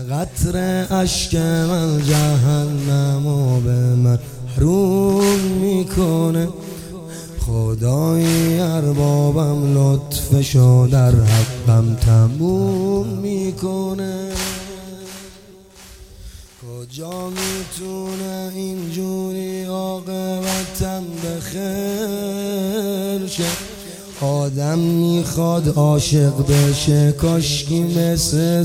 قطره اشک من جهنمو به من محروم میکنه. خدای اربابم لطفشو در حقم تموم میکنه. کجا میتونه اینجوری عاقبتم به خیر شه؟ آدم میخواد عاشق بشه کاشکی مثل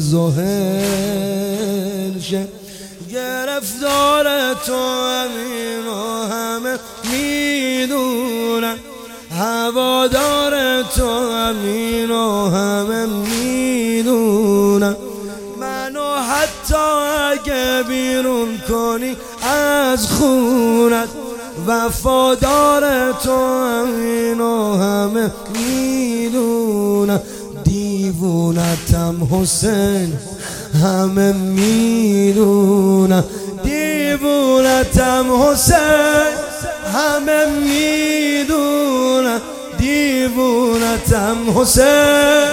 زهر شه. گرفتار تو همین و همه میدونن، هوادار تو همین و همه میدونن. منو حتی اگه بیرون کنی از خونت، وفادار تو همین و همه میدونن. دیوونتم حسین همه میدونن، دیوونتم حسین همه میدونن، دیوونتم حسین.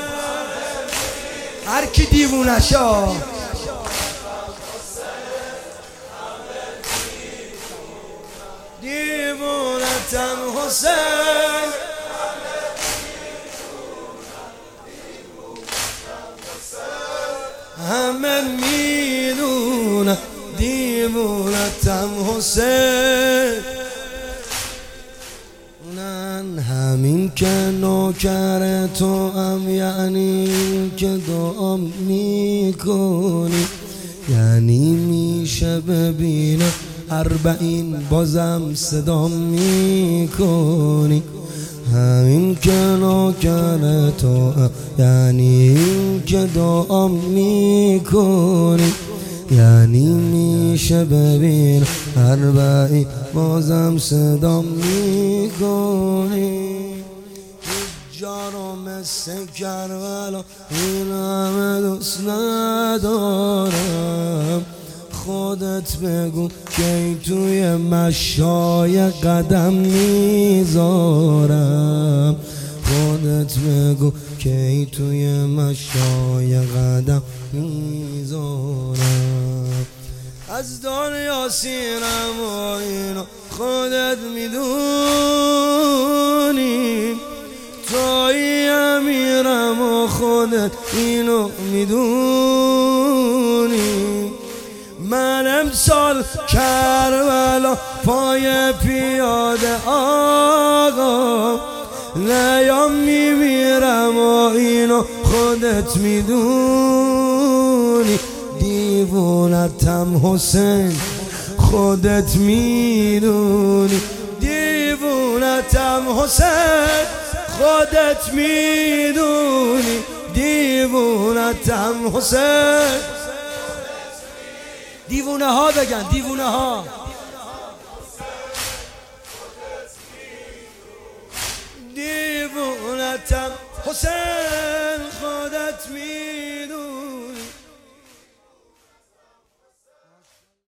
هر کی دیوونشا دیوونتم حسین همه میدونن، دیوونتم حسین. من همین که نوکر تو هم، یعنی که دعا میکنی، یعنی میشه ببینم 40 بازم صدا میکنی. همین که نوکر تو هم، یعنی که دعا میکنی، یعنی میشه ببین 40 بازم صدا میکنی. جا رو مثل کربلا این همه دوست ندارم. خودت بگو که توی مشای قدم میذارم. خودت بگو که توی مشای قدم میذارم. از دنیا سیرم و اینو خودت میدونی، توی امیرم و خودت اینو میدونی. من امسال کربلا پای پیاده آقا، نیام میمیرم و اینو خودت میدونی. دیوونتم حسین خودت میدونی، دیوونتم حسین خودت میدونی، دیوونتم حسین. دیوونه ها بگن، دیوونه ها. دیوونتم حسین